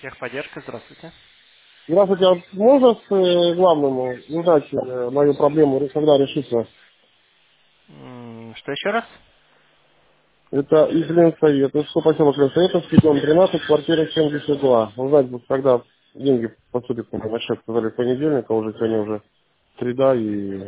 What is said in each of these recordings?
Техподдержка, здравствуйте. Здравствуйте, а можно с главным узнать мою проблему, когда решится? Что еще раз? Это из Ленсовета, это что поселок Ленсоветовский, дом 13, квартира 72. Узнать, вот когда деньги поступят на мой счет, сказали, в понедельник, а уже сегодня уже среда и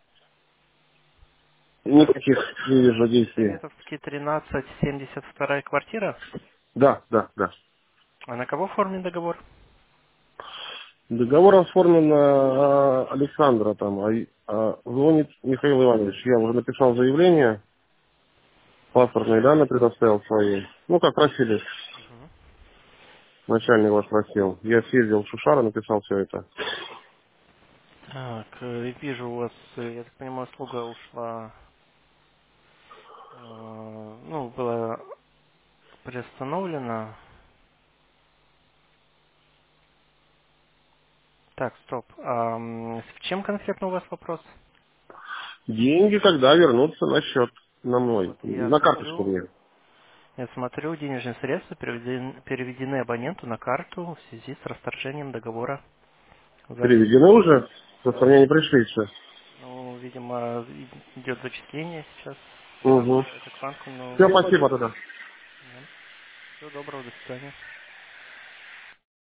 Так, никаких не вижу действий. Советовский 13, 72 квартира. Да, да, да. А на кого оформлен договор? Договор оформлен на Александра там, звонит Михаил Иванович. Я уже написал заявление, паспортные данные предоставил свои. Ну, как просили. Мгм. Начальник вас просил. Я съездил в Шушара, написал все это. Так, вижу у вас, я так понимаю, услуга ушла, была приостановлена. Так, стоп. В чем конкретно у вас вопрос? Деньги когда вернутся на счет, на мой, Вот на карточку мне. я смотрю, денежные средства переведены абоненту на карту в связи с расторжением договора занятия. Переведены уже? Просто мне не пришли еще. Ну, видимо, идет зачисление сейчас. Угу. Это к банку, но... Все, спасибо тогда. Всего доброго, до свидания.